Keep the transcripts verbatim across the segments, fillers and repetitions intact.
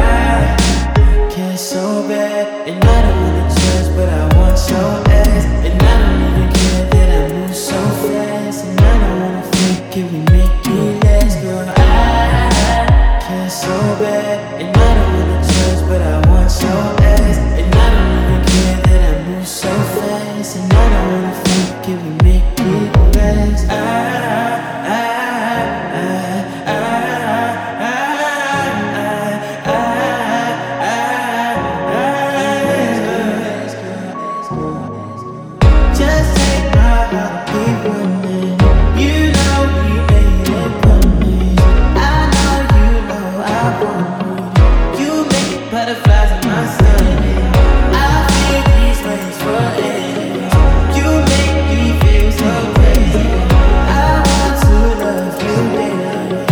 care so bad, and I don't wanna trust, but I want your ass. And I don't even care that I move so fast, and I don't wanna fake it, we make it last. Girl, I care so bad, and I don't wanna trust, but I want your ass. And I don't even care that I move so fast, and I don't wanna fake it, we make it last. I, I Just take my heart, keep running. You know you made it promise. I know you know I want you. You make butterflies in my stomach. I feel these ways for ages. You make me feel so crazy. I want to love you, baby.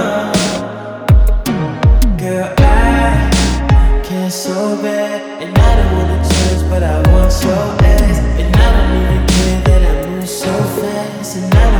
No. Girl, I care so bad, and I don't wanna trust, but I want your ass. And I don't even care that I move so fast, and I